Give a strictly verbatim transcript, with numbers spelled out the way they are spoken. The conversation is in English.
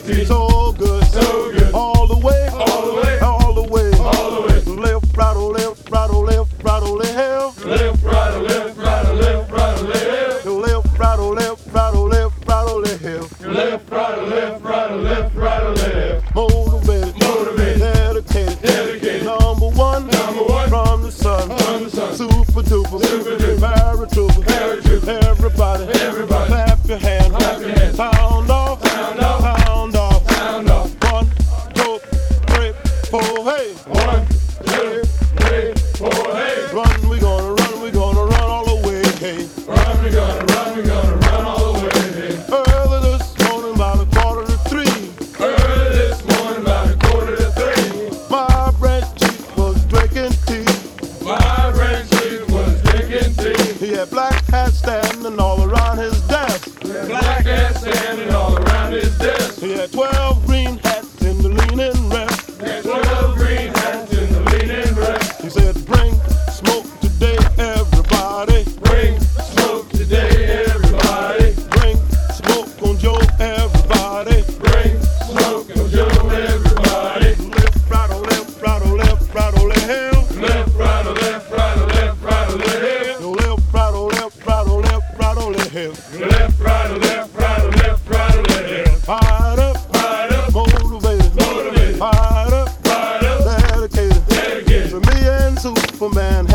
T. So good, So good. all the way, All the way. all the way, All the way. left, right, oh, left, right, oh, left, right, oh, left, Left, right, or left, right, or left, right, or left. left, right, oh, left, right, oh, left, right, oh, left, Left, right, or left, right, or left, right, or left. motivated, Motivated. dedicated, Dedicated. number one, Number one. from the sun, From the sun. super duper, Super duper. paratrooper, Paratrooper. everybody, Everybody. clap your hands, Clap your hands. sound off, Sound off. sound off, Sound off. one, two, three, four, hey, One, two, three, four, hey. run, we gonna run, we gonna run all the way, hey, Run, we gonna run, we gonna run all the way. Hey. early this morning about a quarter to three, Early this morning, about a quarter to three, my branch chief was drinking tea, my branch chief was drinking tea. he had black hats standing all around his desk, Black cat standing all around his desk. he had twelve green hats in the leaning rest, Had twelve green hats in the leaning rest. he said bring smoke today everybody, Bring smoke today, everybody. bring smoke on Joe everybody, Bring smoke on Joe, everybody. left, right, oh, left, right, oh, left, right, oh, left, Left, right, or left, right, or left, right, or left. yo, left, right, oh, left, right, oh, left, right, oh, left, Left, right, or left, right, or left, right, or left. fired up, Fired up, motivated, motivated, fired up, fired up, dedicated, dedicated. to me and Superman